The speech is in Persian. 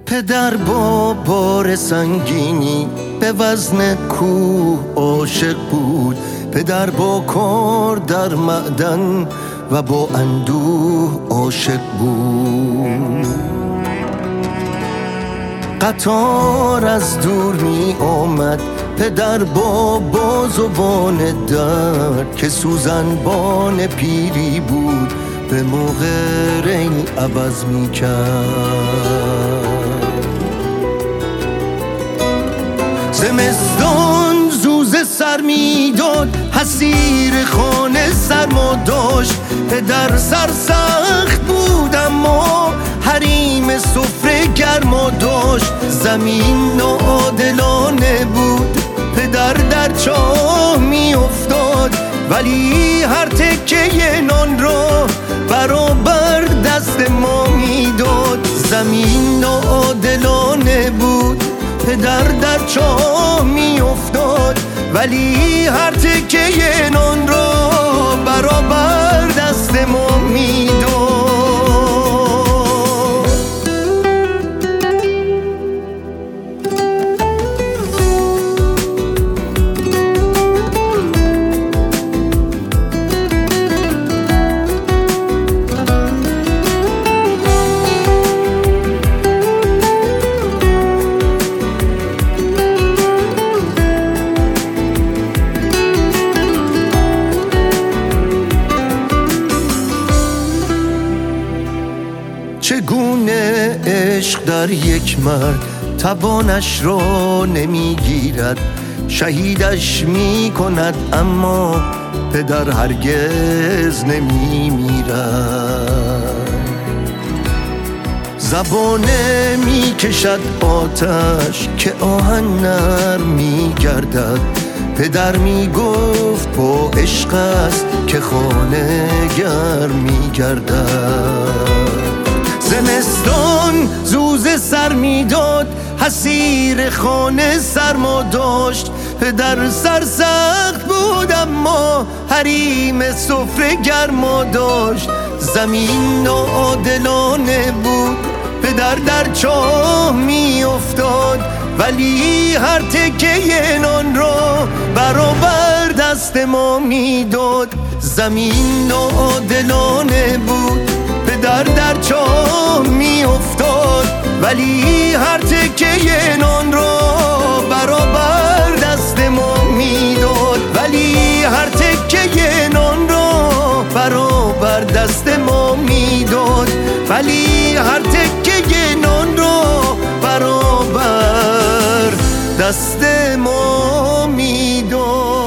پدر با بار سنگینی به وزن کوه عاشق بود. پدر با کار در معدن و با اندوه عاشق بود. قطار از دور می آمد، پدر با بازوان درد که سوزنبان پیری بود به موقع ریل عوض می کرد. زمستان زوزه سر می داد، حصیر خانه سرما داشت. پدر سرسخت بود اما حریم سفره گرما داشت. زمین ناعادلانه بود، پدر در چاه می افتاد، ولی هر تکه نان را برابر دست ما می داد. زمین ناعادلانه بود، پدر در چاه می افتاد، ولی هر تکه نان را برابر دست ما می داد. چگونه عشق در یک مرد توانش را نمیگیرد. شهیدش می کند اما پدر هرگز نمی میرد. زبانه می کشد آتش که آهن نرم می گردد. پدر می گفت با عشق است که خانه گرم می گردد. زمستان زوزه سر می داد، حصیر خانه سرما داشت. پدر سرسخت بود اما حریم سفره گرما داشت. زمین ناعادلانه بود، پدر در چاه می افتاد، ولی هر تکه نان را برابر دست ما می داد. زمین ناعادلانه بود، پدر در چاه می افتاد، ولی هر تکه نان را برابر دست ما می داد. ولی هر تکه نان را برابر دست ما می داد. ولی هر تکه نان را برابر دست ما می داد.